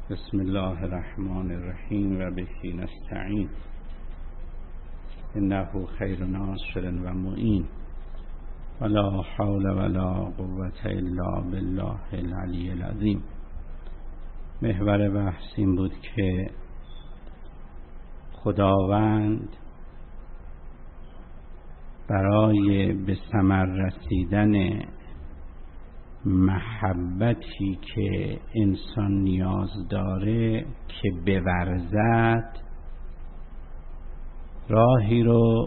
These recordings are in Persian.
بسم الله الرحمن الرحیم و به نستعین انه خیر ناصر و معین ولا حول ولا قوة الا بالله العلی العظیم. محور بحث این بود که خداوند برای به ثمر رسیدن محبتی که انسان نیاز داره که بورزد راهی رو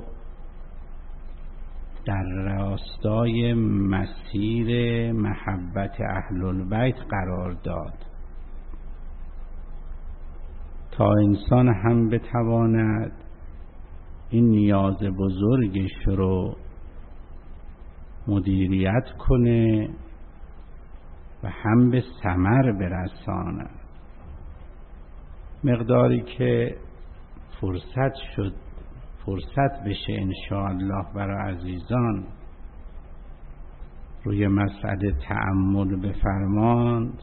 در راستای مسیر محبت اهل البیت قرار داد تا انسان هم بتواند این نیاز بزرگش رو مدیریت کنه و هم به ثمر برساند. مقداری که فرصت بشه انشاءالله برای عزیزان روی مسئله تأمل بفرماند،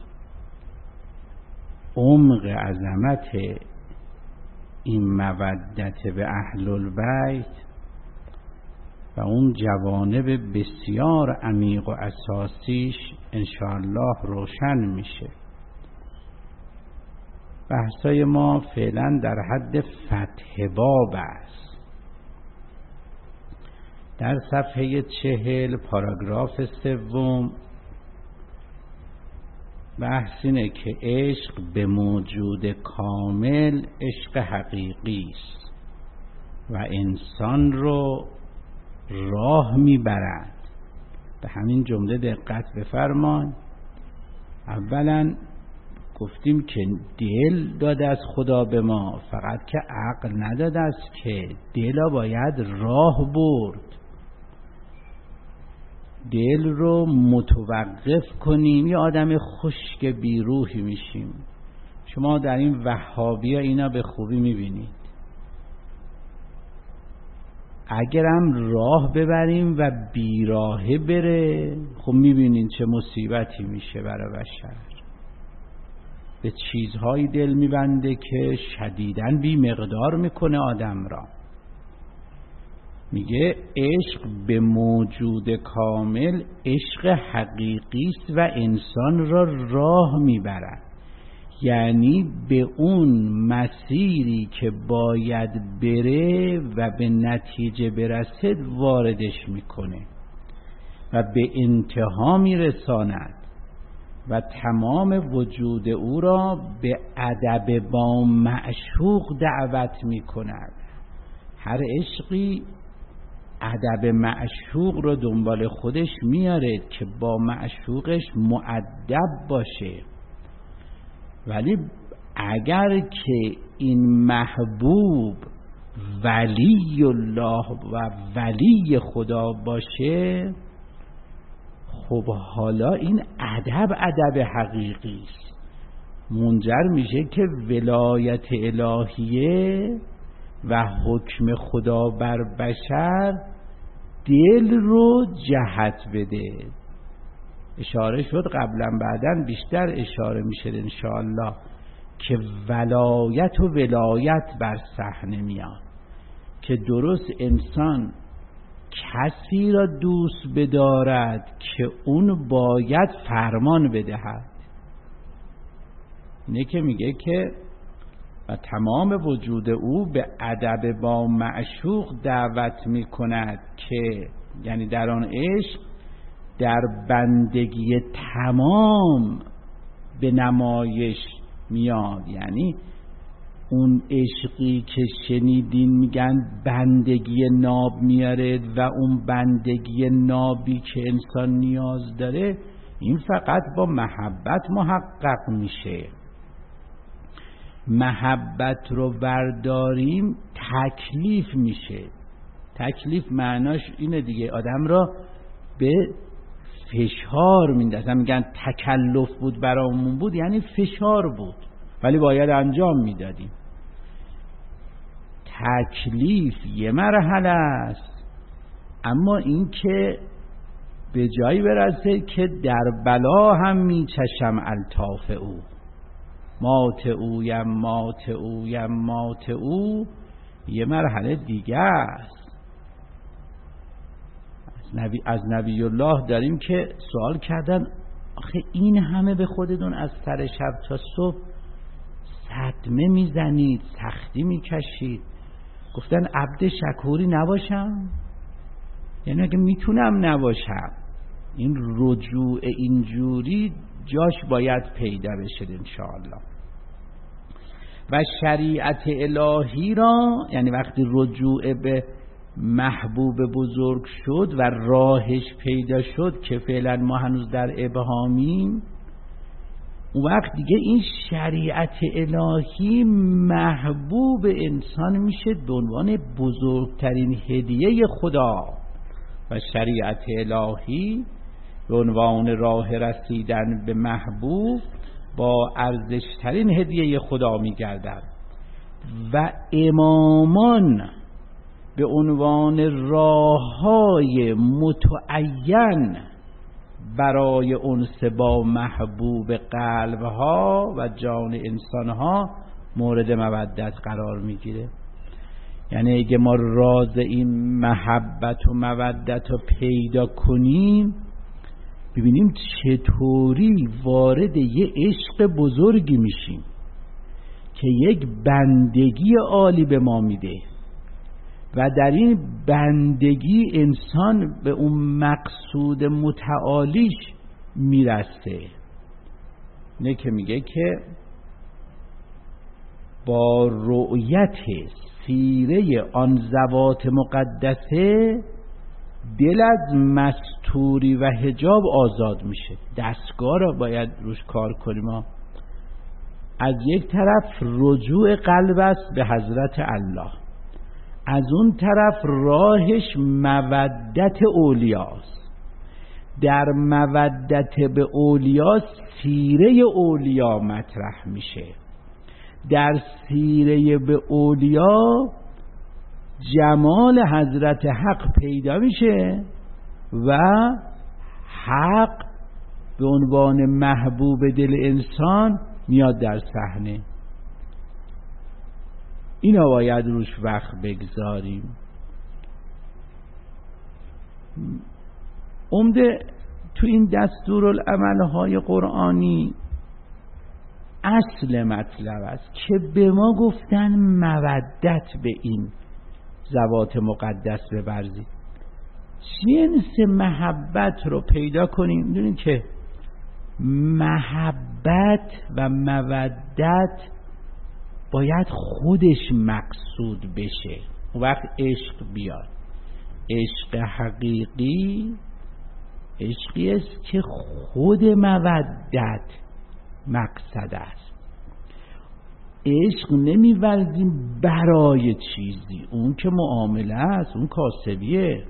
عمق عظمت این مودت به اهل البیت و اون جوانب بسیار عمیق و اساسیش انشاءالله روشن میشه. بحثای ما فعلا در حد فتح باب است. در صفحه 40 پاراگراف 3 بحث اینه که عشق به موجود کامل عشق حقیقی است و انسان رو راه میبرد. به همین جمله دقت بفرمان. اولا گفتیم که دل داده از خدا به ما، فقط که عقل نداده است که دل باید راه برد. دل رو متوقف کنیم یه آدم خشک بیروحی میشیم. شما در این وهابی اینا به خوبی میبینید. اگرم راه ببریم و بیراهه بره، خب میبینین چه مصیبتی میشه برای بشر. به چیزهایی دل میبنده که شدیداً بی مقدار میکنه آدم را. میگه عشق به موجود کامل عشق حقیقی است و انسان را راه میبرد، یعنی به اون مسیری که باید بره و به نتیجه برسد واردش میکنه و به انتها میرساند و تمام وجود او را به ادب با معشوق دعوت میکند. هر عشقی ادب معشوق رو دنبال خودش میاره که با معشوقش مؤدب باشه. ولی اگر که این محبوب ولی الله و ولی خدا باشه، خب حالا این ادب حقیقی است، منجر میشه که ولایت الهیه و حکم خدا بر بشر دل رو جهت بده. اشاره شد قبلا، بعداً بیشتر اشاره میشه انشاءالله که ولایت و ولایت بر صحنه میاد که درست انسان کسی را دوست بدارد که اون باید فرمان بدهد. اینه که میگه که و تمام وجود او به ادب با معشوق دعوت میکند که یعنی در آن عشق در بندگی تمام به نمایش میاد. یعنی اون عشقی که شنیدین میگن بندگی ناب میاره و اون بندگی نابی که انسان نیاز داره، این فقط با محبت محقق میشه. محبت رو برداریم تکلیف میشه. تکلیف معناش اینه دیگه، آدم را به فشار میندازن. میگن تکلف بود برامون بود، یعنی فشار بود ولی باید انجام میدادیم. تکلیف یه مرحله است، اما این که به جایی برسه که در بلا هم میچشم الطاف او. مات او یه مرحله دیگه است. از نبی الله داریم که سوال کردن آخه این همه به خودتون از سر شب تا صبح صدمه میزنید، سختی میکشید، گفتن عبد شکوری نباشم؟ یعنی اگه میتونم نباشم. این رجوع اینجوری جاش باید پیدا بشه انشاءالله. و شریعت الهی را، یعنی وقتی رجوع به محبوب بزرگ شد و راهش پیدا شد که فعلا ما هنوز در ابهامیم، اون وقت دیگه این شریعت الهی محبوب انسان میشه به عنوان بزرگترین هدیه خدا و شریعت الهی به عنوان راه رسیدن به محبوب با ارزشترین هدیه خدا میگردد و امامان به عنوان راههای متعین برای انس با محبوب قلبها و جان انسانها مورد مودت قرار میگیره. یعنی اگه ما راز این محبت و مودت رو پیدا کنیم، ببینیم چطوری وارد یه عشق بزرگی میشیم که یک بندگی عالی به ما میده و در این بندگی انسان به اون مقصود متعالیش میرسه. نه که میگه که با رؤیت سیره آن ذوات مقدسه دل از مستوری و حجاب آزاد میشه. دستگاه را باید روش کار کنیم. از یک طرف رجوع قلب است به حضرت الله، از اون طرف راهش مودت اولیاست. در مودت به اولیا سیره اولیا مطرح میشه. در سیره به اولیا جمال حضرت حق پیدا میشه و حق به عنوان محبوب دل انسان میاد در صحنه. اینا باید روش وقت بگذاریم. عمده تو این دستورالعمل‌های قرآنی اصل مطلب است که به ما گفتن مودت به این ذوات مقدس بورزید، جنس محبت رو پیدا کنیم. می‌دونید که محبت و مودت باید خودش مقصود بشه، اون وقت عشق بیاد. عشق حقیقی عشقی است که خود مودت مقصد است. عشق نمی‌ورزیم برای چیزی، اون که معامله است، اون کاسبیه.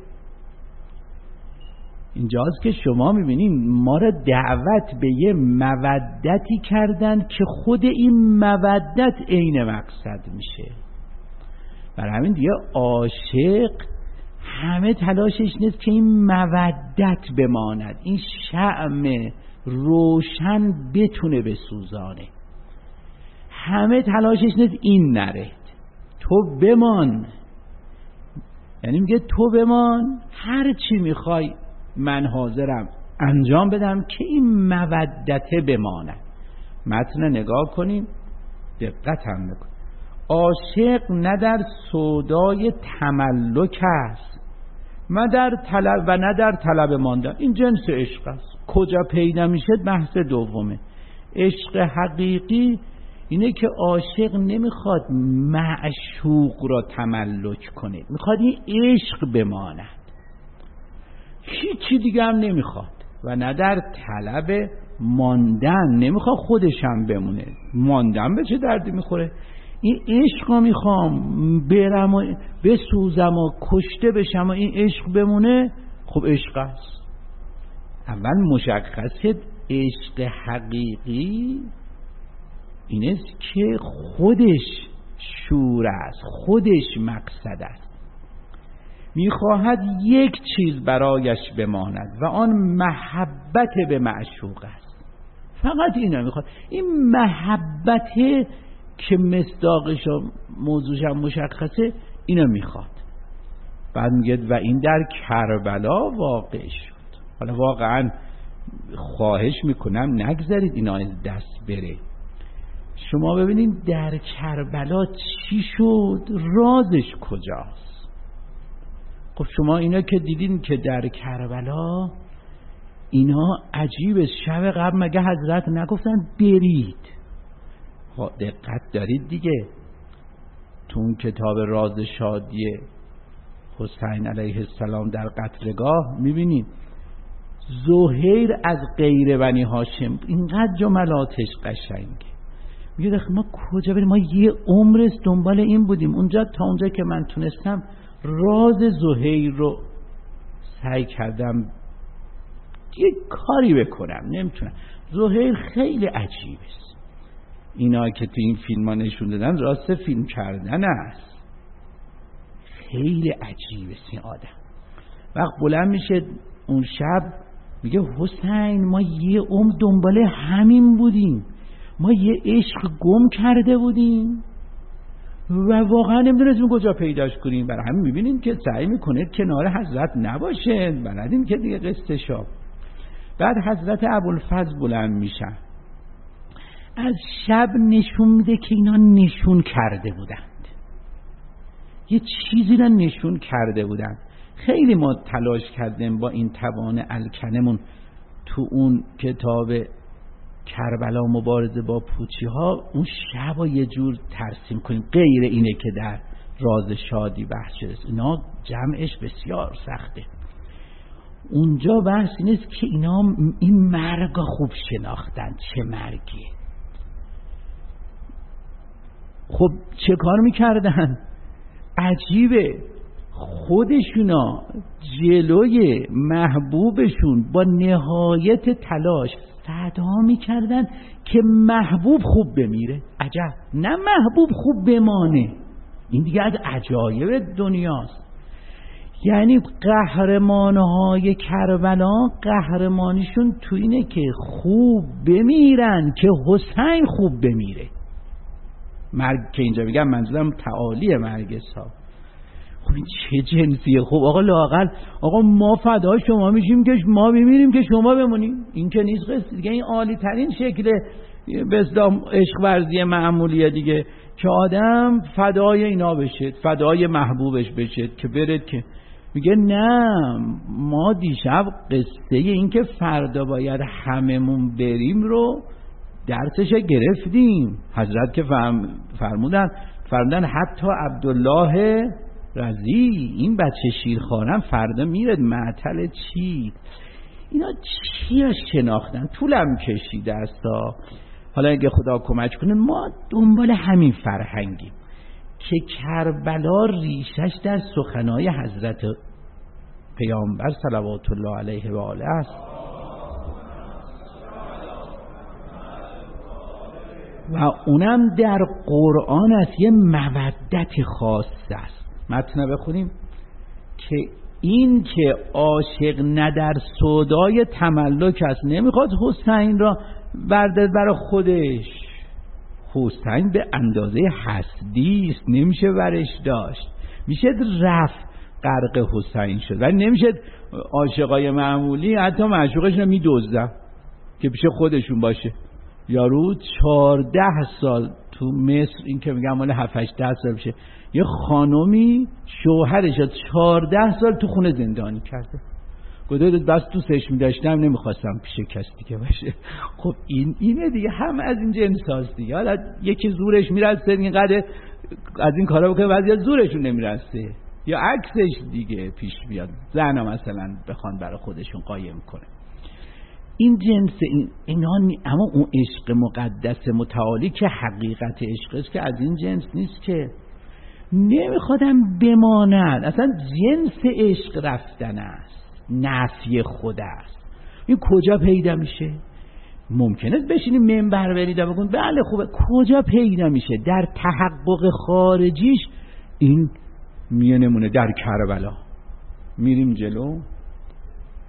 اینجاست که شما می‌بینید ما را دعوت به یه مودتی کردن که خود این مودت عین مقصد میشه. برای همین دیگه عاشق همه تلاشش نیست که این مودت بماند، این شمع روشن بتونه بسوزانه. همه تلاشش نیست این نره، تو بمان. یعنی میگه تو بمان، هر چی میخوای من حاضرم انجام بدم که این مودته بماند. متن نگاه کنیم، دقت هم بکن. عاشق نه در سودای تملک است نه در طلب ماندن. این جنس عشق است. کجا پیدا میشه بحث دومه. عشق حقیقی اینه که عاشق نمیخواد معشوق را تملک کنه، میخواد این عشق بماند، هیچی دیگه هم نمیخواد. و نه در طلب ماندن، نمیخواد خودش هم بمونه. ماندن به چه دردی میخوره؟ این عشق رو میخوام برم و بسوزم و کشته بشم و این عشق بمونه. خب عشق است. اول مشخصه عشق حقیقی این است که خودش شور است، خودش مقصد است. میخواهد یک چیز برایش بماند و آن محبت به معشوق است. فقط اینا میخواد. این محبت که مصداقش و موضوعش هم مشخصه اینا میخواد. بعد میگه و این در کربلا واقع شد. حالا واقعا خواهش میکنم نگذارید اینا از دست بره. شما ببینید در کربلا چی شد، رازش کجاست. خب شما اینا که دیدین که در کربلا اینا عجیبه، شب قبل مگه حضرت نگفتن برید؟ دقت دارید دیگه تو اون کتاب راز شادی حسین علیه السلام در قتلگاه میبینید زهیر از غیر بنی هاشم، اینقدر جملاتش قشنگه. میگه ما کجا بریم؟ ما یه عمر دنبال این بودیم. اونجا تا اونجا که من تونستم راز زهیر رو سعی کردم یه کاری بکنم، نمیتونم. زهیر خیلی عجیبه. اینا که تو این فیلم ها نشون دادن راست فیلم کردن است. خیلی عجیبه این آدم. وقت بلند میشه اون شب میگه حسین ما یه عمر دنبال همین بودیم، ما یه عشق گم کرده بودیم و واقعا نمیدونستیم کجا پیداش کنیم. برای همین میبینیم که سعی میکنه کنار حضرت نباشه، بلدیم که دیگه قصه شاب. بعد حضرت ابوالفضل بلند میشن، از شب نشون میده که اینا نشون کرده بودند، یه چیزی رو نشون کرده بودند. خیلی ما تلاش کردیم با این توان الکنمون تو اون کتاب کربلا مبارزه با پوچی ها اون شب رو یه جور ترسیم کنیم، غیر اینه که در راز شادی بحث شده. اینا جمعش بسیار سخته. اونجا بحث اینه که اینا این مرگ خوب شناختن، چه مرگی. خب چه کار میکردن؟ عجیبه، خودشونا جلوی محبوبشون با نهایت تلاش فدا میکردن که محبوب خوب بمیره. عجب، نه محبوب خوب بمانه. این دیگه از عجایب دنیاست. یعنی قهرمانهای کربلا قهرمانیشون تو اینه که خوب بمیرن که حسین خوب بمیره. مرگ که اینجا میگم منظورم تعالی مرگ صاحب. خب این چه جنسیه؟ خب آقا لااقل آقا ما فدا شما میشیم که ما بمیریم که شما بمونیم. این که نیست قصه دیگه. این عالی ترین شکل به اسلام عشق ورزی معمولیه دیگه، که آدم فدای اینا بشه، فدای محبوبش بشه که برد. که میگه نه، ما دیشب قصه این که فردا باید هممون بریم رو درسش گرفتیم. حضرت که فرمودن حتی عبدالله رضی این بچه شیرخوارم فردا میرد معطل چی. اینا چی رو شناختن؟ طولم کشیده است. حالا اگه خدا کمک کنه ما دنبال همین فرهنگیم که کربلا ریشش در سخنهای حضرت پیامبر صلوات الله علیه و آله است و اونم در قرآن است. یه مودت خاص است. متن بخونیم که این که عاشق نه در سودای تملک است، نمیخواد حسین را بردار برای خودش. حسین به اندازه حسدی است، نمیشه ورش داشت. میشه رفت غرق حسین شد ولی نمیشه عاشقای معمولی حتی معشوقش رو میدزدن که پیش خودشون باشه. یارو 14 سال تو مصر، این که میگم مال 7-8 سال بشه، یه خانومی شوهرش 14 سال تو خونه زندانی کرده. گفته بس دوستش می‌داشتم نمیخواستم پیش کسی دیگه باشه. خب اینه دیگه، هم از این جنس هاست دیگه. حالا یکی زورش میرسه اینقدر از این کارا بکنه، بعضی زورشون نمیرسه یا عکسش دیگه پیش بیاد، زنا مثلا بخوان برای خودشون قایم کنه. این جنس اینا اما اون عشق مقدس متعالی که حقیقت عشق است که از این جنس نیست، که نمیخوادم بماند. اصلا جنس عشق رفتن است، نفی خود است. این کجا پیدا میشه؟ ممکنه بشینیم منبر برید و بگون بله خوبه. کجا پیدا میشه؟ در تحقق خارجیش این میانمونه در کربلا. میریم جلو.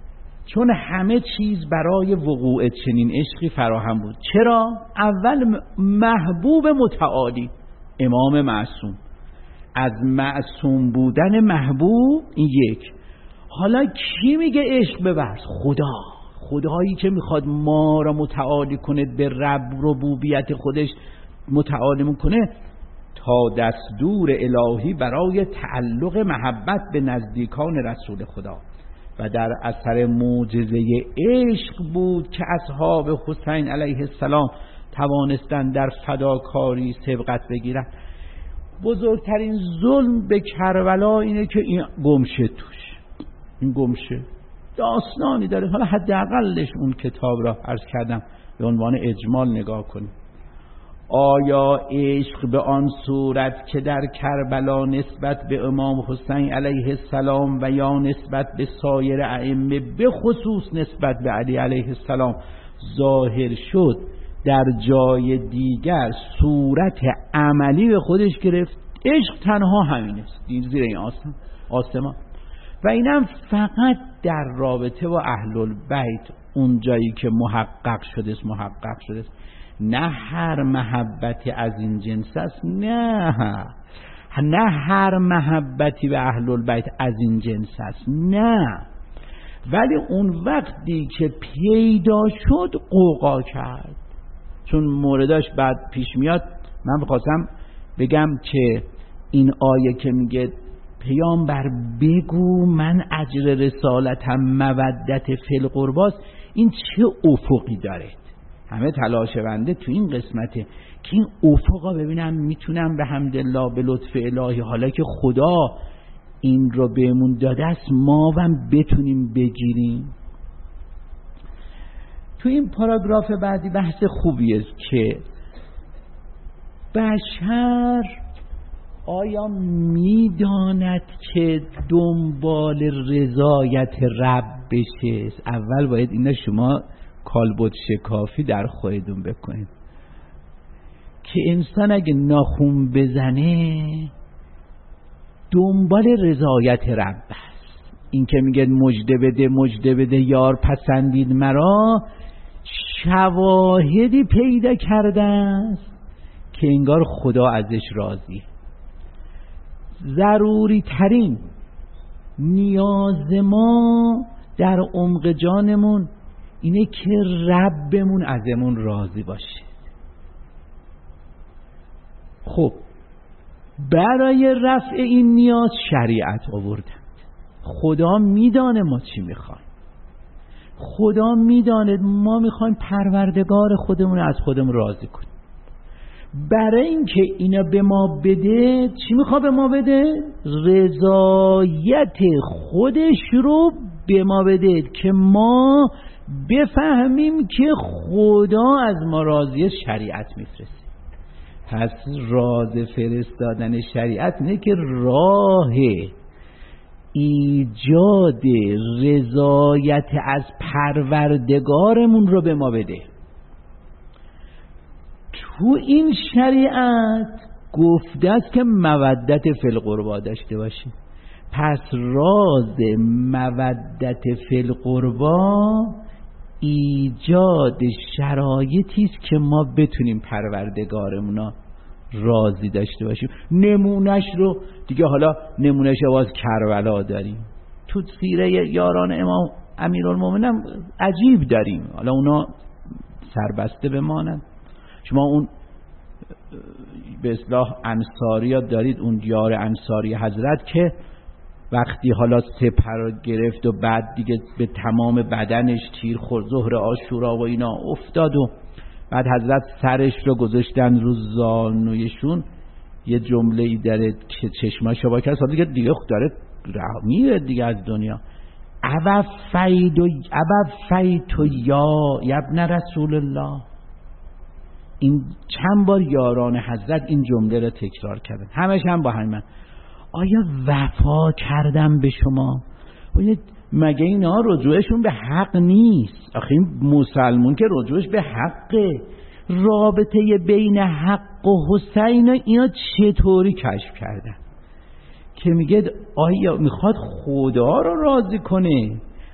چون همه چیز برای وقوع چنین عشقی فراهم بود. چرا؟ اول محبوب متعالی، امام معصوم، از معصوم بودن محبوب این یک. حالا کی میگه عشق بورز؟ خدایی که میخواد ما را متعالی کنه، به ربوبیت خودش متعالی میکنه، تا دستور الهی برای تعلق محبت به نزدیکان رسول خدا و در اثر معجزه عشق بود که اصحاب حسین علیه السلام توانستند در فداکاری سبقت بگیرند. بزرگترین ظلم به کربلا اینه که این گمشه توش، این گمشه داستانی داره. حالا حداقلش اون کتاب را عرض کردم به عنوان اجمال نگاه کنیم. آیا عشق به آن صورت که در کربلا نسبت به امام حسین علیه السلام و یا نسبت به سایر ائمه به خصوص نسبت به علی علیه السلام ظاهر شد، در جای دیگر صورت عملی به خودش گرفت؟ عشق تنها همین است، زیر این آسمان، و اینم فقط در رابطه با اهل البیت اون جایی که محقق شده است. نه هر محبتی از این جنس است، نه هر محبتی به اهل البیت از این جنس است، نه. ولی اون وقتی که پیدا شد قوقا کرد. چون مورداش بعد پیش میاد، من بخواستم بگم که این آیه که میگه پیامبر بگو من اجر رسالتم مودت فی القرباست، این چه افقی داره؟ همه تلاش بنده تو این قسمته که این افقا ببینم میتونم به حمدالله به لطف الهی، حالا که خدا این رو بهمون داده است، ما هم بتونیم بگیریم. تو این پاراگراف بعدی بحث خوبی است که بشر آیا میداند که دنبال رضایت رب بشه؟ اول باید اینا شما کالبد شکافی در خودتون بکنید که انسان اگه ناخون بزنه دنبال رضایت رب است. این که میگه مجده بده یار پسندید مرا، شواهدی پیدا کرده است که انگار خدا ازش راضی. ضروری ترین نیاز ما در عمق جانمون اینه که ربمون ازمون راضی باشه. خب برای رفع این نیاز شریعت آوردند. خدا میدانه ما چی میخوایم، خدا میدانه ما میخوایم پروردگار خودمون از خودمون راضی کنیم. برای اینکه اینا به ما بده، چی میخواد به ما بده؟ رضایت خودش رو به ما بده که ما بفهمیم که خدا از ما راضیه، شریعت میفرسته. پس راز فرستادن شریعت اینه که راه ایجاد رضایت از پروردگارمون رو به ما بده. تو این شریعت گفته است که مودت فی القربا داشته باشیم. پس راز مودت فی القربا ایجاد شرایطی است که ما بتونیم پروردگارمون راضی داشته باشیم. نمونهش رو دیگه، حالا نمونهش باز کربلا داریم، تو سیره یاران امام امیرالمومنین عجیب داریم. حالا اونا سربسته بمانند. شما اون به اصطلاح انصاری ها دارید، اون یار انصاری حضرت که وقتی حالا سپر رو گرفت و بعد دیگه به تمام بدنش تیر خورد، ظهر عاشورا و اینا افتاد و بعد حضرت سرش رو گذاشتن رو زانویشون، یه جمله ای داره که چشماشو با کرد، دیگه داره میره دیگه از دنیا. ابا فیتو یا ابن رسول الله. این چند بار یاران حضرت این جمله رو تکرار کردن، همش هم با همین. آیا وفا کردم به شما؟ مگه اینا رجوعشون به حق نیست؟ آخه این مسلمون که رجوعش به حقه. رابطه بین حق و حسین اینا چطوری کشف کردن که میگه آیا میخواد خدا رو راضی کنه،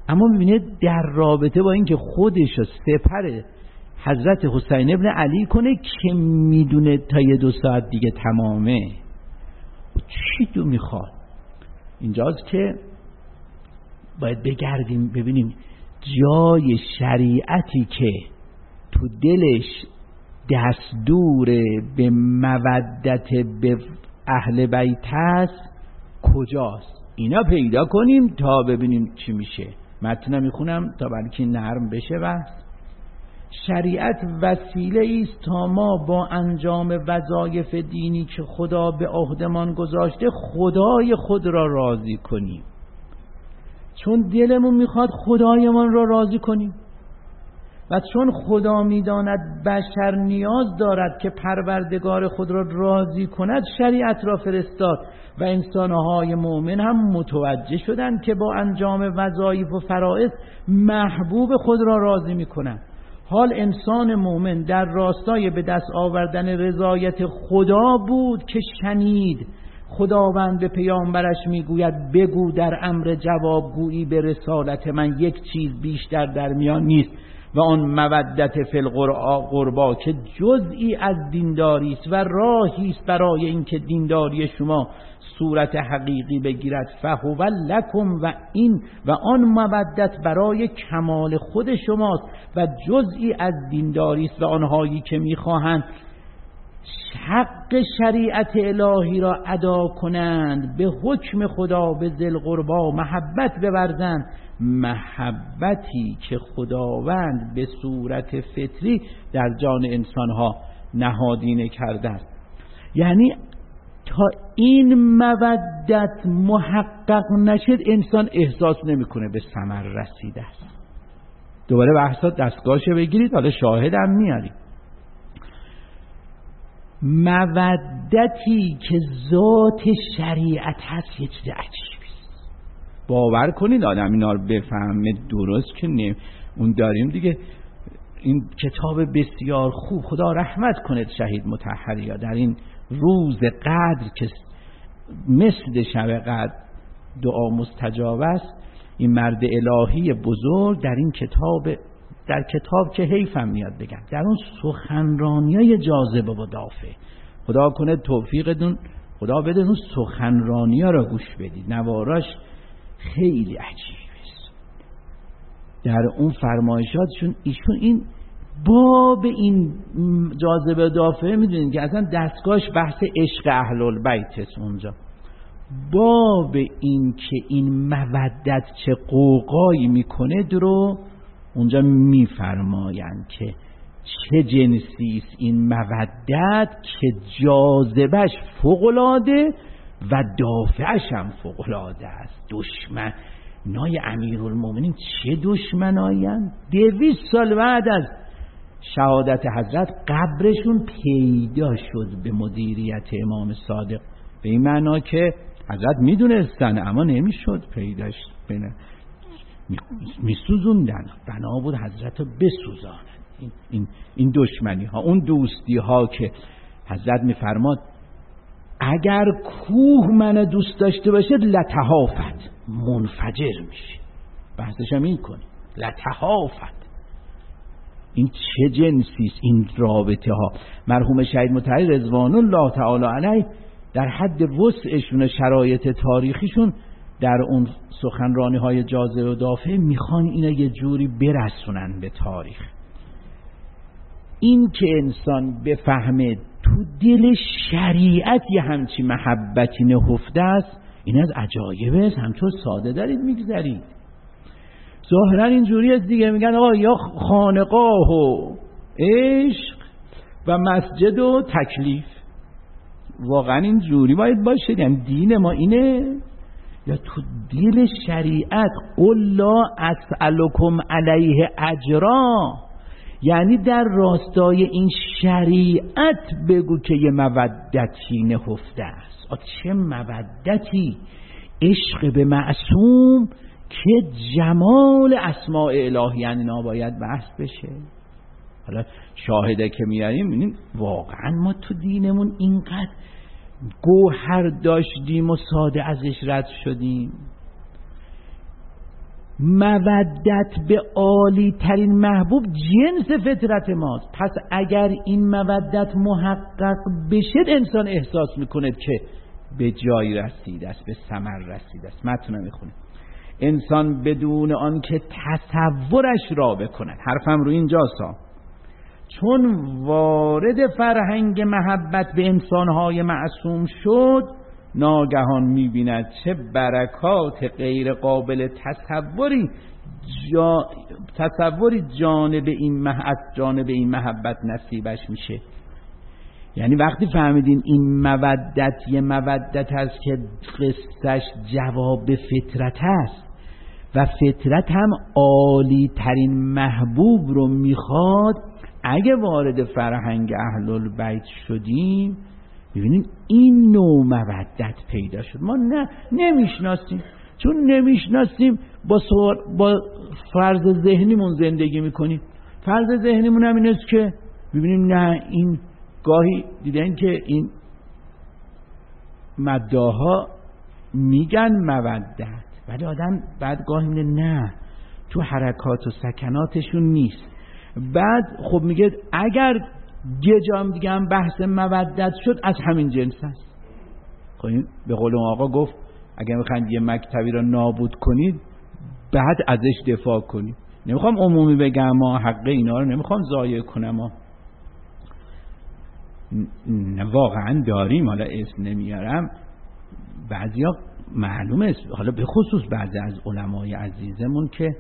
اما میبینه در رابطه با اینکه خودش رو سپر حضرت حسین ابن علی کنه که میدونه تا 1-2 ساعت دیگه تمامه، چی تو میخواد؟ اینجاست که باید بگردیم ببینیم جای شریعتی که تو دلش دستور به مودت به اهل بیت هست کجاست، اینا پیدا کنیم تا ببینیم چی میشه. متن میخونم تا بلکه نرم بشه بحث. شریعت وسیله است تا ما با انجام وظایف دینی که خدا به عهدمان گذاشته خدای خود را راضی کنیم، چون دلمون میخواد خدایمان را راضی کنیم و چون خدا میداند بشر نیاز دارد که پروردگار خود را راضی کند شریعت را فرستاد و انسانهای مؤمن هم متوجه شدند که با انجام وظایف و فرائض محبوب خود را راضی میکنند. حال انسان مؤمن در راستای به دست آوردن رضایت خدا بود که شنید خداوند به پیامبرش میگوید بگو در امر جوابگویی به رسالت من یک چیز بیشتر در میان نیست و آن مودت فی القربا که جزئی از دینداری است و راهی است برای اینکه دینداری شما صورت حقیقی بگیرد. فهو لکم و آن مودت برای کمال خود شماست و جزئی از دینداری است و آنهایی که میخواهند حق شریعت الهی را ادا کنند به حکم خدا به ذی القربا محبت بورزند، محبتی که خداوند به صورت فطری در جان انسانها نهادینه کرده است. یعنی تا این مودت محقق نشد انسان احساس نمیکنه به ثمر رسیده است. دوباره بحثا دستگاهش بگیرید، حالا شاهدم میاریم. مودتی که ذات شریعت هست یه چیز عجیبی است. باور کنید آدم اینا رو بفهمه درست که اون داریم دیگه. این کتاب بسیار خوب، خدا رحمت کنه شهید مطهری یا در این روز قدر که مثل شب قدر دعا مستجاب است، این مرد الهی بزرگ در این کتاب که حیفم میاد بگم، در اون سخنرانیای جاذبه و دافع، خدا کنه توفیقتون خدا بده اون سخنرانی‌ها را گوش بدید، نواراش خیلی عجیب است. در اون فرمایشاتشون ایشون این باب این جاذبه و دافع میدونید که اصلا دستگاهش بحث عشق اهل البیت است. اونجا باب این که این مودت چه قوقایی میکنه درو اونجا میفرمایند که چه جنسی است این مودت که جاذبش فوق‌العاده و دافعش هم فوق‌العاده است. دشمنای امیرالمومنین چه دشمنایند؟ 200 سال بعد از شهادت حضرت قبرشون پیدا شد به مدیریت امام صادق، به این معنا که حضرت میدونستن اما نمیشد پیداش میسوزوندن، بنا بود حضرت رو بسوزانند. این دشمنی ها، اون دوستی ها که حضرت میفرماد اگر کوه من دوست داشته باشه لتهافت، منفجر میشه. بحثش هم این کنی لتهافت، این چه جنسی است این رابطه ها. مرحوم شهید مطهری رضوان الله تعالی علیه در حد وسعشون شرایط تاریخیشون در اون سخنرانی های جاذبه و دافع میخوان اینا یه جوری برسونن به تاریخ. این که انسان بفهمه تو دل شریعت یه همچی محبتی نهفته است، این از عجایب است. همچون ساده دارید میگذارید. ظاهرا اینجوری است دیگه، میگن آقا یا خانقاه و عشق و مسجد و تکلیف. واقعا اینجوری باید باشه؟ یعنی دین ما اینه؟ یا تو دل شریعت قل لا اسألکم علیه اجرا، یعنی در راستای این شریعت بگو که یه مودتی نهفته است. چه مودتی؟ عشق به معصوم که جمال اسماء الهی یعنی نباید بحث بشه. حالا شاهده که میاریم اینیم واقعا ما تو دینمون اینقدر گوهر داشتیم و ساده ازش رد شدیم. مودت به عالی ترین محبوب جنس فطرت ماست. پس اگر این مودت محقق بشه انسان احساس میکنه که به جایی رسیده است، به ثمر رسیده است. متن میخونه انسان بدون آن که تصورش را بکند. حرفم رو اینجاست، چون وارد فرهنگ محبت به انسانهای معصوم شد ناگهان میبیند چه برکات غیر قابل تصوری جانب این محبت نصیبش میشه. یعنی وقتی فهمیدین این مودت یه مودت هست که قصهش جواب فطرت هست و فطرت هم عالی ترین محبوب رو میخواد، اگه وارد فرهنگ اهل البیت شدیم ببینید این نوع مودت پیدا شد. ما نمیشناسیم، چون نمیشناسیم با فرض ذهنیمون زندگی میکنیم. فرض ذهنیمون هم این است که ببینیم نه، این گاهی دیدن که این مداها میگن مودت، ولی آدم بعد گاهی میگه نه، تو حرکات و سکناتشون نیست. بعد خب میگه اگر یه جام دیگه هم بحث مودت شد از همین جنس هست. خب به قول آقا گفت اگر میخواید یه مکتبی رو نابود کنید بعد ازش دفاع کنید. نمیخوام عمومی بگم، ما حق اینا رو نمیخوام ضایع کنم، واقعا داریم، حالا اسم نمیارم، بعضیا معلومه، حالا به خصوص بعضی از علمای عزیزمون که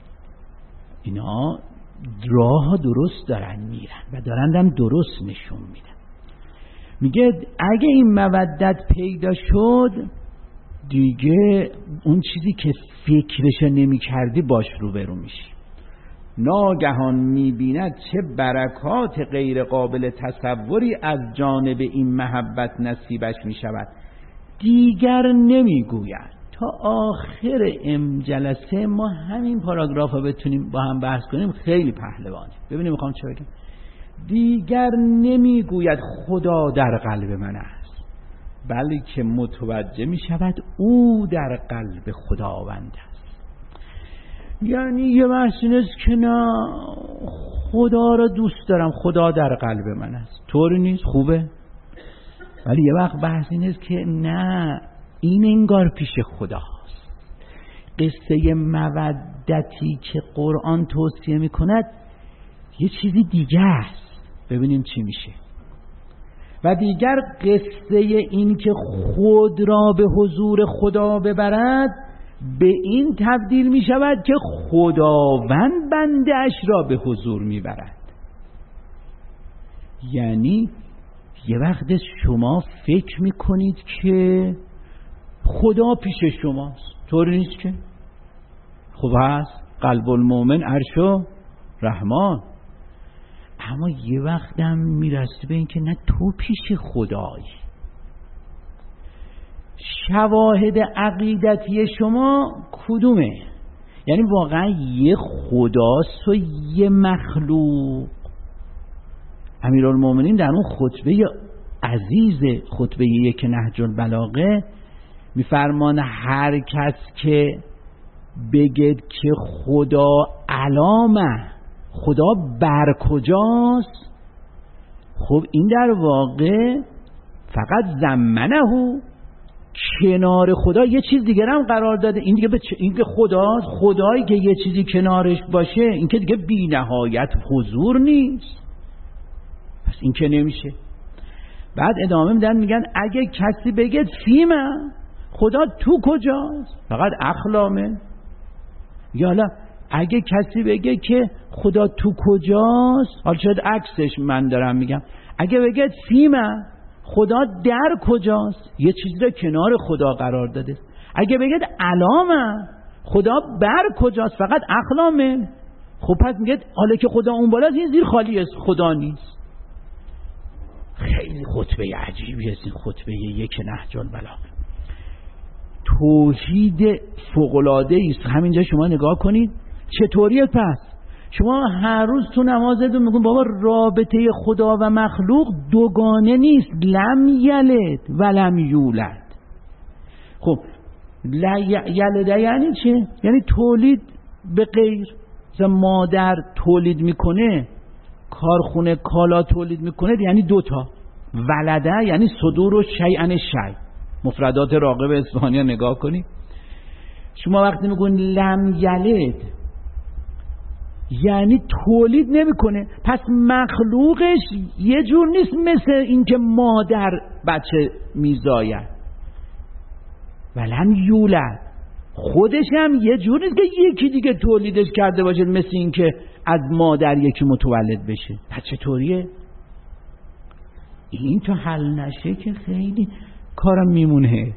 اینا راه درست دارن میرن و دارن درست نشون میدن. میگه اگه این مودت پیدا شد دیگه اون چیزی که فکرش نمی کردی باش روبرو میشی. ناگهان میبیند چه برکات غیر قابل تصوری از جانب این محبت نصیبش میشود. دیگر نمیگوید. تا آخر جلسه ما همین پاراگراف رو بتونیم با هم بحث کنیم خیلی پهلوانی. ببینیم میخوام چه بگم. دیگر نمیگوید خدا در قلب من است، بلکه متوجه میشود او در قلب خداوند است. یعنی یه بحث این است که نه، خدا را دوست دارم، خدا در قلب من است، طوری نیست، خوبه. ولی یه وقت بحث این است که نه، این انگار پیش خداست. قصه مودتی که قرآن توصیه میکند یه چیزی دیگه است. ببینیم چی میشه. و دیگر قصه این که خود را به حضور خدا ببرد به این تبدیل میشود که خداوند بنده اش را به حضور میبرد. یعنی یه وقت شما فکر میکنید که خدا پیش شماست، طوری نیست که؟ خب هست قلب المؤمن عرش رحمان، اما یه وقت هم میرسی به این که نه، تو پیش خدایی. شواهد عقیدتی شما کدومه؟ یعنی واقعا یه خداست و یه مخلوق؟ امیرالمومنین در اون خطبه عزیز، خطبه 1 نهج البلاغه، میفرمان هر کس که بگید که خدا علامه، خدا بر کجاست، خب این در واقع فقط زمنه، کنار خدا یه چیز دیگر هم قرار داده. این دیگه این که خدایی که یه چیزی کنارش باشه، این که دیگه بی نهایت حضور نیست، پس این که نمیشه. بعد ادامه میدن میگن اگه کسی بگه فیمه، خدا تو کجاست، فقط اخلامه. یا حالا اگه کسی بگه که خدا تو کجاست، حالا شاید عکسش من دارم میگم، اگه بگه فیمه، خدا در کجاست، یه چیزی رو کنار خدا قرار داده. اگه بگه علامه، خدا بر کجاست، فقط اخلامه. خب پس میگه حالا که خدا اون بالاست، این زیر خالی است، خدا نیست. خیلی خطبه عجیبی است این خطبه 1 نهج البلاغه. توحید فوق‌العاده است. همینجا شما نگاه کنید چطوریه. پس شما هر روز تو نمازتون میگن بابا رابطه خدا و مخلوق دوگانه نیست، لم یلد و لم یولد. خب یلده یعنی چه؟ یعنی تولید به غیر. مثلا مادر تولید میکنه، کارخونه کالا تولید میکنه، یعنی دوتا. ولده یعنی صدور و شیئن شیء. مفردات راغب اصفهانی نگاه کنید. شما وقتی میگون لم یلد یعنی تولید نمیکنه، پس مخلوقش یه جور نیست مثل اینکه مادر بچه میزاید. ولم یولد خودش هم یه جور نیست که یکی دیگه تولیدش کرده باشه مثل اینکه از مادر یکی متولد بشه. پس چطوریه؟ این تو حل نشه که خیلی کارم میمونه.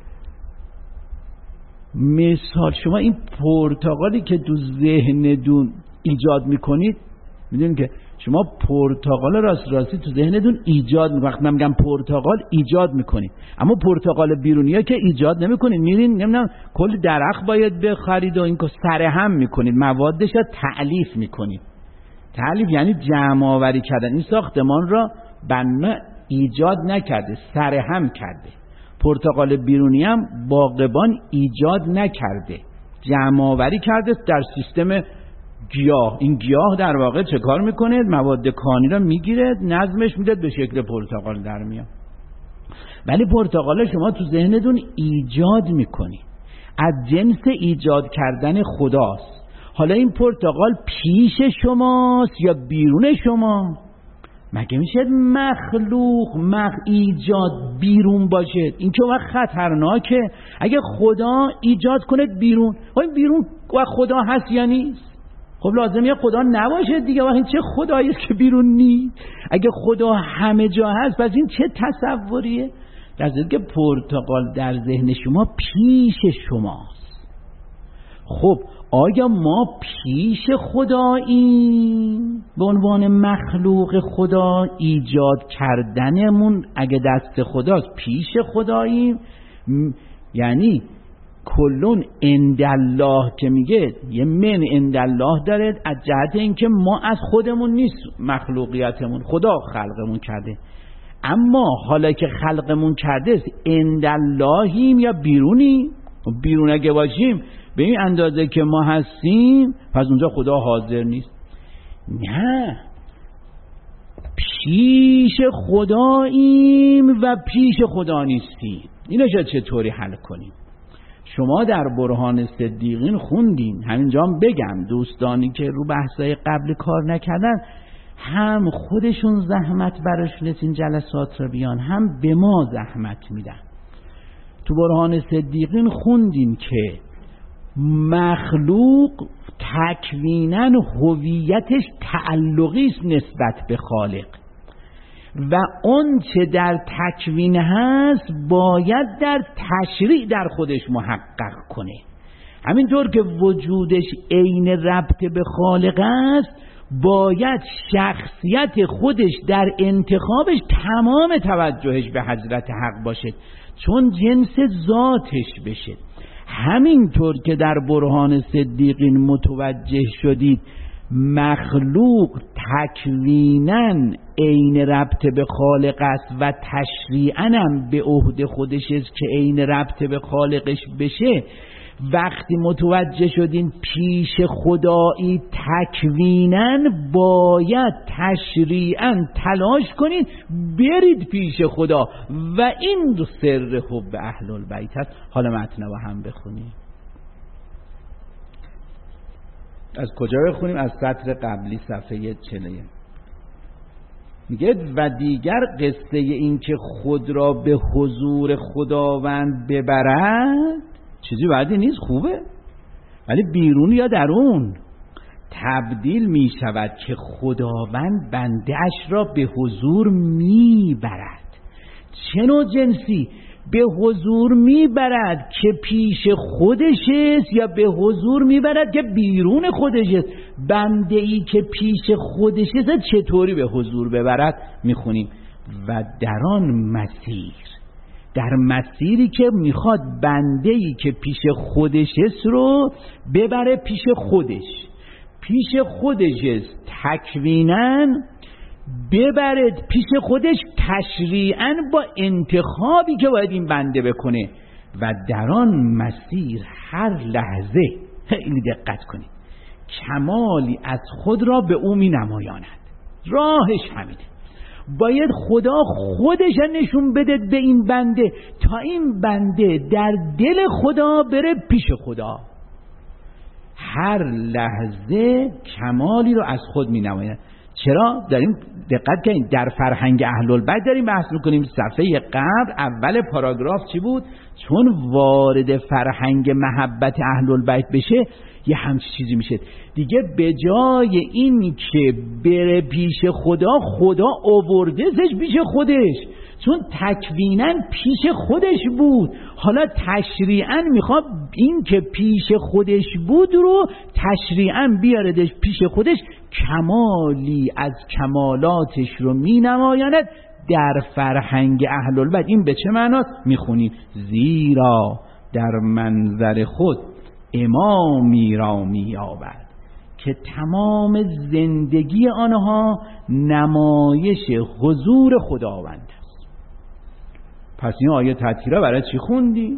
مثال شما این پرتقالی که تو ذهنتون ایجاد میکنید، میدونید که شما پرتقال راستی تو ذهنتون ایجاد میکنید. وقتی من میگم پرتقال ایجاد میکنید، اما پرتقال بیرونیه که ایجاد نمیکنید. میرین نمیدونم کل درخت باید بخرید و این که سرهم میکنید، موادش رو تألیف میکنید. تألیف یعنی جمع آوری کردن. این ساختمان را بنا ایجاد نکرده، سرهم کرده. پرتقال بیرونی هم باغبان ایجاد نکرده، جمع آوری کرده در سیستم گیاه. این گیاه در واقع چه کار میکنه؟ مواد کانی را میگیره، نظمش میده، به شکل پرتقال در میاد. ولی پرتقال شما تو ذهنتون ایجاد میکنی، از جنس ایجاد کردن خداست. حالا این پرتقال پیش شماست یا بیرون شما؟ مگه میشه مخلوق ایجاد بیرون باشه؟ این که وقت خطرناکه. اگه خدا ایجاد کنه بیرون، این بیرون و خدا هست یا نیست؟ خب لازمیه خدا نباشه دیگه. وقت این چه خداییست که بیرون نیست؟ اگه خدا همه جا هست پس این چه تصوریه؟ در ضمن که پرتقال در ذهن شما پیش شماست. خب آیا ما پیش خداییم؟ به عنوان مخلوق خدا ایجاد کردنمون اگه دست خداست پیش خداییم؟ یعنی کلون اندالله که میگه یه من اندالله داره، از جهت اینکه ما از خودمون نیست مخلوقیتمون، خدا خلقمون کرده. اما حالا که خلقمون کرده انداللهیم یا بیرونیم؟ بیرون اگه باشیم به این اندازه که ما هستیم پس اونجا خدا حاضر نیست. نه، پیش خداییم و پیش خدا نیستیم. اینو چطوری حل کنیم؟ شما در برهان صدیقین خوندین. همینجا هم بگم دوستانی که رو بحثای قبل کار نکردن، هم خودشون زحمت براشون این جلسات رو بیان، هم به ما زحمت میدن. تو برهان صدیقین خوندین که مخلوق تکویناً هویتش تعلقی است نسبت به خالق و اون چه در تکوین هست باید در تشریع در خودش محقق کنه. همینطور که وجودش عین ربط به خالق است، باید شخصیت خودش در انتخابش تمام توجهش به حضرت حق باشه، چون جنس ذاتش بشه. همینطور که در برهان صدیقین متوجه شدید مخلوق تکویناً عین ربط به خالق است و تشریعاً هم به عهده خودش است که عین ربط به خالقش بشه، وقتی متوجه شدین پیش خدایی تکویناً باید تشریعاً تلاش کنید برید پیش خدا و این سر حب اهل البیت است. حالا متن با هم بخونیم. از کجا بخونیم؟ از سطر قبلی صفحه 41. میگه و دیگر قصه این که خود را به حضور خداوند ببرد چیزی بعدی نیست، خوبه، ولی بیرون یا درون تبدیل می شود که خداوند بنده اش را به حضور می برد. چه نوع جنسی؟ به حضور می برد که پیش خودش است یا به حضور می برد که بیرون خودش است؟ بنده ای که پیش خودش است چطوری به حضور ببرد؟ میخونیم و در آن مسیر، در مسیری که میخواد بنده ای که پیش خودش است رو ببره پیش خودش است تکویناً ببرد پیش خودش، تشریعاً با انتخابی که باید این بنده بکنه. و در آن مسیر هر لحظه، خیلی دقت کنید، کمالی از خود را به او می نمایاند. راهش همینه، باید خدا خودش نشون بده به این بنده تا این بنده در دل خدا بره پیش خدا. هر لحظه کمالی رو از خود می نمایاند. چرا؟ داریم دقت کنید، در فرهنگ اهل البیت داریم بحث میکنیم. صفحه قبل اول پاراگراف چی بود؟ چون وارد فرهنگ محبت اهل البیت بشه یه همچی چیزی میشه دیگه، به جای این که بره پیش خدا، خدا آوردهش پیش خودش، چون تکویناً پیش خودش بود، حالا تشریعاً میخواد این که پیش خودش بود رو تشریعاً بیاردش پیش خودش، کمالی از کمالاتش رو مینمایاند در فرهنگ اهل البیت. این به چه معناست؟ میخونیم زیرا در منظر خود امامی را می‌یابد که تمام زندگی آنها نمایش حضور خداوند است. پس این آیه تطهیره برای چی خوندی؟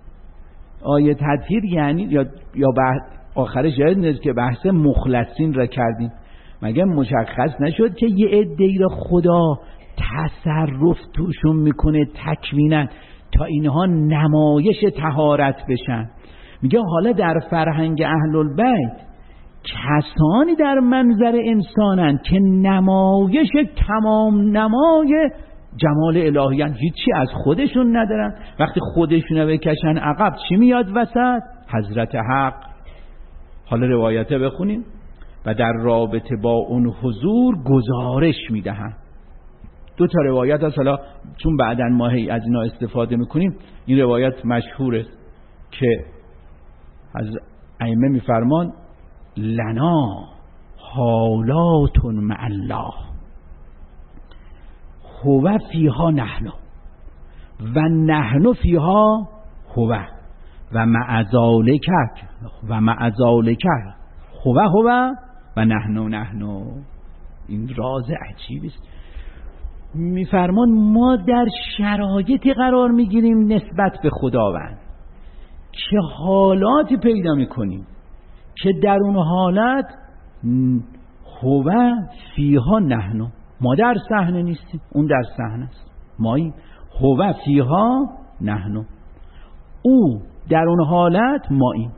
آیه تطهیر یعنی یا آخرش یاد که بحث مخلصین را کردیم. مگه مشخص نشد که یه عده‌ای را خدا تصرف توشون میکنه تکویناً تا اینها نمایش طهارت بشن؟ میگه حالا در فرهنگ اهل البیت کسانی در منظر انسانن که نمایش تمام نمای جمال الهیان، هیچی از خودشون ندارن. وقتی خودشون بکشن عقب چی میاد وسط؟ حضرت حق. حالا روایته بخونیم و در رابطه با اون حضور گزارش میدهن. دو تا روایت هست، حالا چون بعداً ما از اینا استفاده میکنیم، این روایت مشهوره که از ائمه میفرمان لنا حالات مع الله هو فیها نحن و نحن فیها هو و مع ذالک هو و نحن. این راز عجیبی است. میفرمان ما در شرایطی قرار میگیریم نسبت به خداوند که حالاتی پیدا میکنیم که در اون حالت هو فیها نحن، ما در صحنه نیستیم، اون در صحنه است، ماییم. هو فیها نحن، او در اون حالت ماییم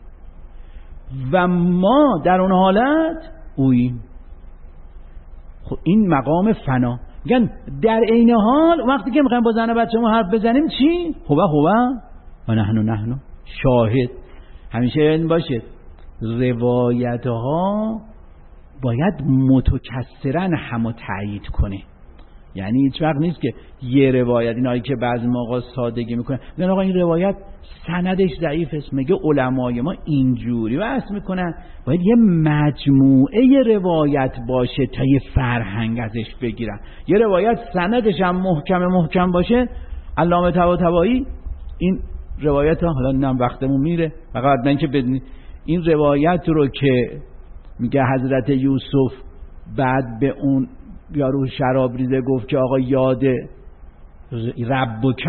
و ما در اون حالت اوییم. خب این مقام فنا. میگن در عین حال وقتی که میخوایم با زن و بچه‌مون حرف بزنیم چی؟ هو و نحن. شاهد همیشه این باشه، روایت ها باید متکثرا همو تایید کنه. یعنی هیچ وقت نیست که یه روایت، اینایی که بعضی موقع سادگی میکنن میگن آقا این روایت سندش ضعیف است، میگه علمای ما اینجوری بحث میکنن. باید یه مجموعه روایت باشه تا یه فرهنگ ازش بگیرن. یه روایت سندش هم محکم باشه. علامه طباطبایی این روایت ها، حالا نم وقتمون میره، فقط من که بدونید این روایت رو که میگه حضرت یوسف بعد به اون یارو شراب ریزه گفت که آقا یاد ربک،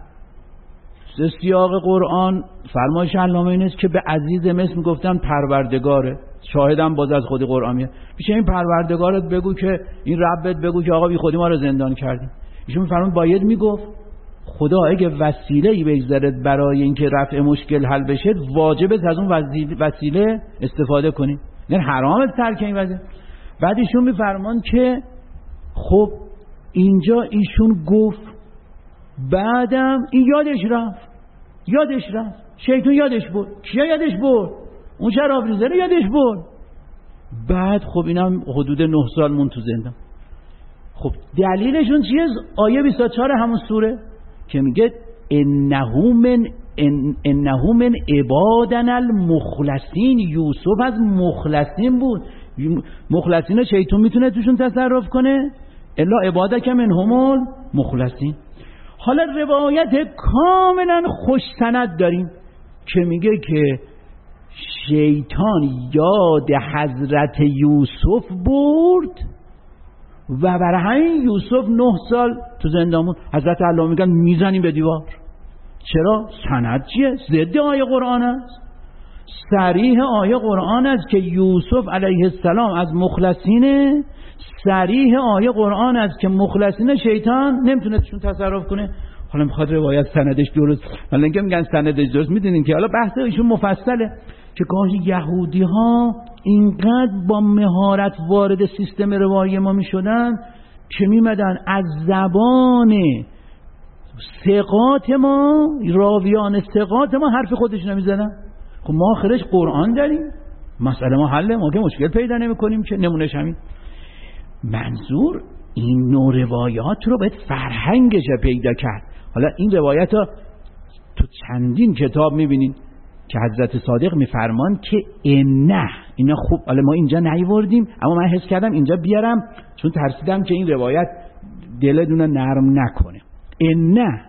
سیاق قرآن فرمایش علامه این است که به عزیز مصر میگفتن پروردگاره. شاهدم باز از خود قرآن میاد، میشه این پروردگارت بگو که این ربت بگو که آقا بی خودی ما رو زندان کردیم. ایشون میفرمون باید میگفت خدا اگه وسیله‌ای بگذارد برای اینکه رفع مشکل حل بشه، واجبه از اون وسیله استفاده کنیم، یعنی حرامه ترک این وسیله. بعد ایشون میفرمان که خب اینجا ایشون گفت بعدم این یادش رفت شیطان یادش برد. کیا یادش برد؟ اون شراب ریزه رو یادش برد. بعد خب اینم حدود 9 سال مون تو زندان. خب دلیلشون چیه؟ آیه 24 همون سوره که میگه انه من عبادنا المخلصین. یوسف از مخلصین بود. مخلصین رو شیطان میتونه توشون تصرف کنه؟ الا عبادک منهم المخلصین. حالا روایت کاملا خوش سند داریم که میگه که شیطان یاد حضرت یوسف برد و برای همین یوسف 9 سال تو زندان بود. حضرت الله میگن میزنیم به دیوار. چرا؟ سند چیه؟ ضد آیه قرآن است. صریح آیه قرآن است که یوسف علیه السلام از مخلصینه. صریح آیه قرآن است که مخلصین شیطان نمیتونهشون تصرف کنه. حالا میخواد روایت سندش درست، حالا اینکه میگن سندش درست، میدونین که حالا بحث ایشون مفصله که گاهی یهودی ها اینقدر با مهارت وارد سیستم روایی ما میشدن که میمدن از زبان ثقات ما، راویان ثقات ما، حرف خودشون میزدن. خب ما آخرش قرآن داریم، مسئله ما حله، ما که مشکل پیدا نمی کنیم که. نمونهش همین. منظور این نوع روایات رو باید فرهنگش پیدا کرد. حالا این روایت ها تو چندین کتاب میبینین که حضرت صادق میفرمان که نه اینا خوب، حالا ما اینجا نیوردیم اما من حس کردم اینجا بیارم چون ترسیدم که این روایت دلتون نرم نکنه. نه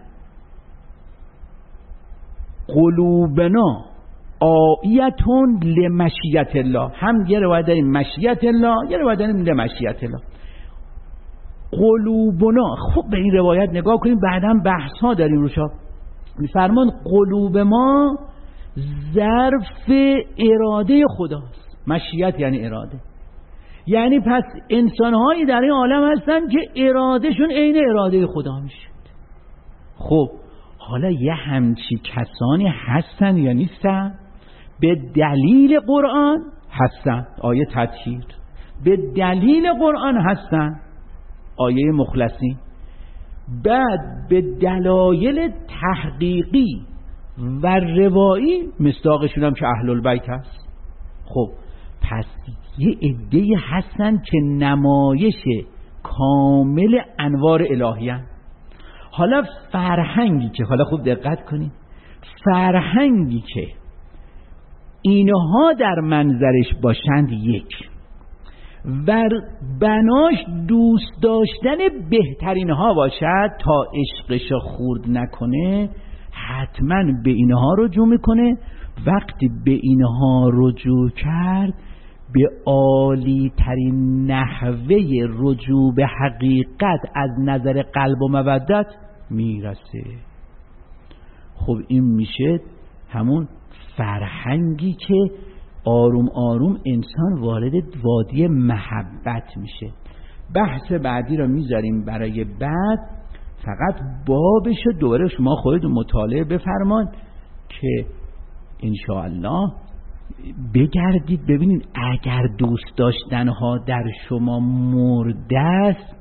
قلوبنا آیتون لمشیت الله، هم یه روایت داریم مشیت الله، یه روایت داریم لمشیت الله. قلوبنا، خب به این روایت نگاه کنیم، بعداً بحث ها داریم روشا. میفرمان قلوب ما ظرف اراده خداست. مشیت یعنی اراده، یعنی پس انسانهایی در این عالم هستن که ارادهشون عین اراده خدا میشه. خب حالا یه همچی کسانی هستن یا نیستن؟ به دلیل قرآن هستن، آیه تطهیر. به دلیل قرآن هستن، آیه مخلصین. بعد به دلایل تحقیقی و روایی مصداقشون هم که اهل البیت هست. خب پس یه عده‌ای هستن که نمایش کامل انوار الهیه. حالا فرهنگی که، حالا خوب دقت کنید، فرهنگی که اینها در منظرش باشند یک و بناش دوست داشتن بهترین ها باشد تا عشقش خورد نکنه، حتما به اینها رجوع میکنه. وقتی به اینها رجوع کرد به عالی ترین نحوه رجوع به حقیقت از نظر قلب و مودت میرسه. خب این میشه همون فرهنگی که آروم آروم انسان وارد وادی محبت میشه. بحث بعدی رو میذاریم برای بعد، فقط بابش دوباره شما خودتون مطالعه بفرمان که انشاءالله بگردید ببینید اگر دوست داشتنها در شما مرده است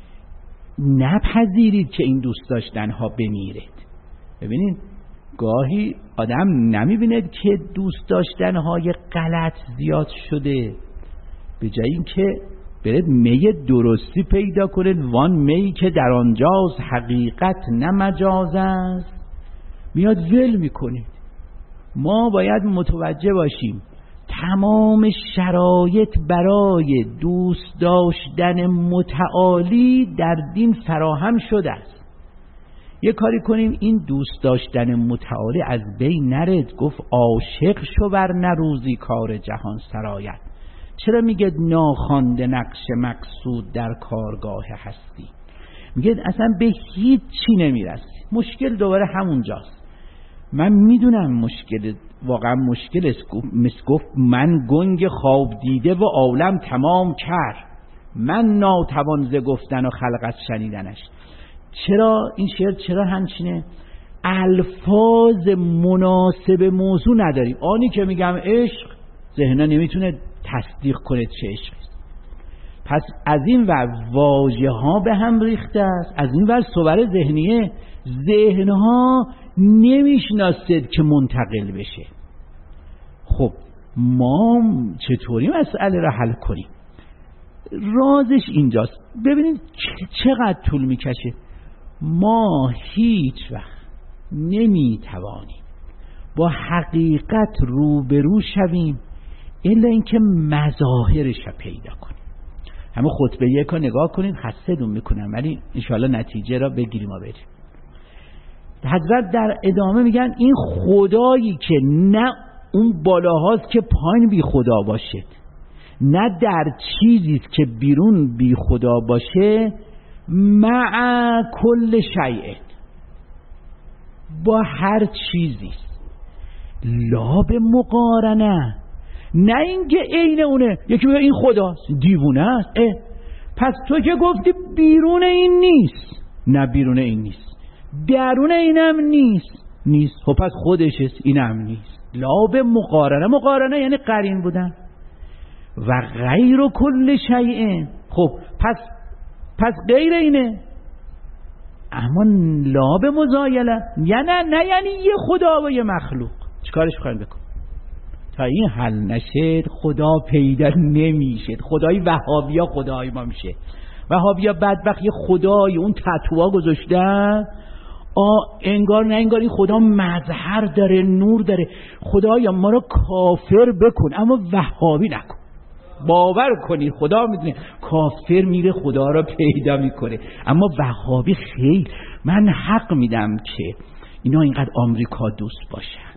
نپذیرید که این دوست داشتنها بمیرد. ببینید گاهی آدم نمیبیند که دوست داشتنهای غلط زیاد شده، به جای اینکه برید می درستی پیدا کنید، وان می که در آنجاست حقیقت نه مجاز است، میاد ول میکنید. ما باید متوجه باشیم تمام شرایط برای دوست داشتن متعالی در دین فراهم شده است. یه کاری کنیم این دوست داشتن متعالی از بین نرد. گفت عاشق شو بر نروزی کار جهان سرایت. چرا میگه ناخوانده نقش مقصود در کارگاه هستی؟ میگه اصلا به هیچ چی نمیرسی. مشکل دوباره همونجاست. من میدونم مشکل، واقعا مشکل است. گفت من گنگ خواب دیده و عالم تمام کرد، من ناتوان ز گفتن و خلق از شنیدنش. چرا این شعر چرا همچینه؟ الفاظ مناسب موضوع نداریم. آنی که میگم عشق ذهنه نمیتونه تصدیق کنه چه عشقی است. پس از این ور واژه ها به هم ریخته است، از این ور صور ذهنیه، ذهنها نمیشناسد که منتقل بشه. خب ما چطوری مسئله را حل کنیم؟ رازش اینجاست. ببینید چقدر طول میکشه. ما هیچ وقت نمیتوانیم با حقیقت روبرو شویم الا اینکه مظاهرش را پیدا کنیم. همه خطبه یکا نگاه کنید، خسته‌تون میکنم ولی انشاءالله نتیجه را بگیریم و بریم. حضرت در ادامه میگن این خدایی که نه اون بالاهاست که پایین بی خدا باشد، نه در چیزیست که بیرون بی خدا باشه، مع کل شیء، با هر چیزی، لا به مقارنه، نه اینکه عین اونه. یکی میگه این خداست، دیوونه است. پس تو که گفتی بیرون این نیست، نه بیرون این نیست، درون اینم نیست. خب پس خودش است، اینم نیست. لا به مقارنه، مقارنه یعنی قرین بودن. و غیر کل شیء، خب پس غیر اینه. اما لا به مزایله، نه یعنی یه خدا و یه مخلوق. چیکارش می‌خوایم بکن؟ تا این حل نشه خدا پیدا نمیشه. خدای وهابیا خدای ما میشه. وهابیا بدبخت یه خدای اون تتوها گذاشتن، انگار نه انگار این خدا مظهر داره، نور داره. خدایا ما رو کافر بکن اما وهابی نکن. باور کنید خدا میدونه کافر میره خدا رو پیدا میکنه، اما وهابی خیلی. من حق میدم که اینا اینقدر آمریکا دوست باشند،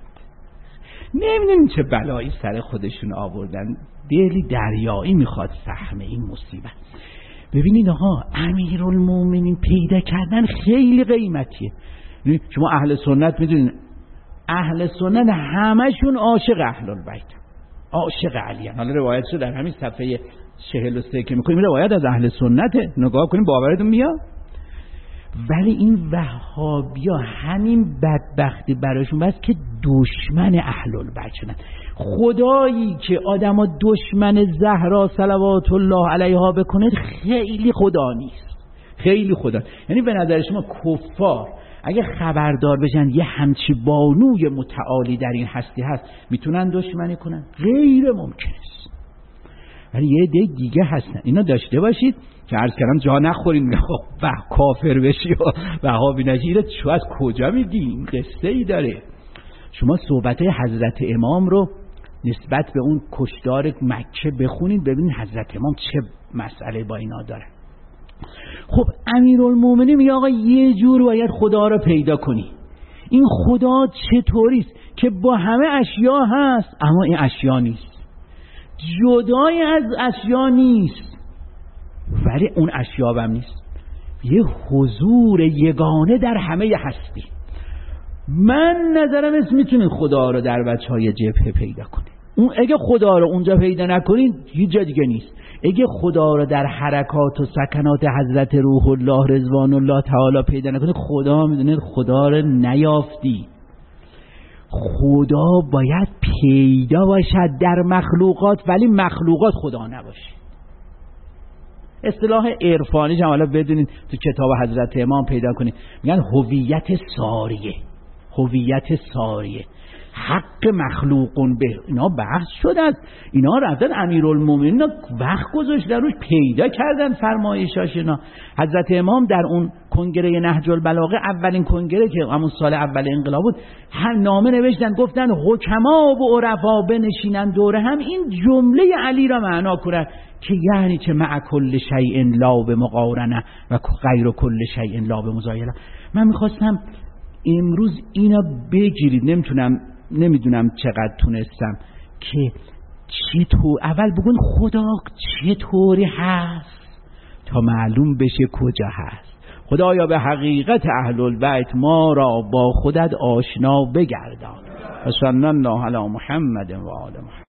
نمیدونیم چه بلایی سر خودشون آوردن. دلی دریایی میخواد سهم این مصیبت. ببینید آقا، امیرالمومنین پیدا کردن خیلی قیمتیه. شما اهل سنت میدونین، اهل سنت همشون عاشق اهل البیت، عاشق علی. حالا روایت شده در همین صفحه 43 که میکنیم، روایت از اهل سنته، نگاه کنیم باورتون میاد. ولی این وهابیا همین بدبختی براشون بس که دشمن اهل البیت شدن. خدایی که آدما دشمن زهرا صلوات الله علیها بکنه خیلی خدا نیست، خیلی خدا. یعنی به نظر شما کفار اگه خبردار بشن یه همچی بانوی متعالی در این هستی هست، میتونن دشمنی کنن؟ غیر ممکن است. ولی یه عده دیگه هستن، اینا داشته باشید که عرض کردم جا نخورین و کافر بشی و وهابی نشی. چو از کجا میگین؟ قصه ای داره. شما صحبت حضرت امام رو نسبت به اون کشدار مکه بخونید، ببینید حضرت امام چه مسئله با اینا داره. خب امیرالمومنین میگه آقا یه جور باید خدا رو پیدا کنی. این خدا چطوریست که با همه اشیا هست اما این اشیا نیست، جدای از اشیا نیست، ولی اون اشیا هم نیست. یه حضور یگانه در همه هستی. من نظرم است میتونید خدا رو در بچهای جبهه پیدا کنید. اون اگه خدا رو اونجا پیدا نکنید هیچ جا دیگه نیست. اگه خدا رو در حرکات و سکنات حضرت روح الله رضوان الله تعالی پیدا نکنید، خدا میدونید خدا رو نیافتی. خدا باید پیدا باشد در مخلوقات، ولی مخلوقات خدا نباشه. اصطلاح عرفانیش هم حالا بدونید تو کتاب حضرت امام پیدا کنید، میگن هویت ساریه. هویت ساریه، حق مخلوقون به اینا بحث شده است. اینا رفتن امیرالمومنین وقت گذاشتن روش، پیدا کردن فرمایشاش. اینا حضرت امام در اون کنگره نهج البلاغه، اولین کنگره که همون سال اول انقلاب بود، هم نامه نوشتن گفتن حکما و عرفا بنشینن دوره هم این جمله علی را معنا کنن که یعنی چه مع کل شیء لا به مقارنه و غیر کل شیء لا به مزایله. من میخواستم امروز اینا بگیرید، نمیدونم چقدر تونستم که چطور اول بگون خدا چطوری هست تا معلوم بشه کجا هست. خدایا به حقیقت اهل البیت ما را با خودت آشنا بگردان. صلی الله علی محمد و آل محمد.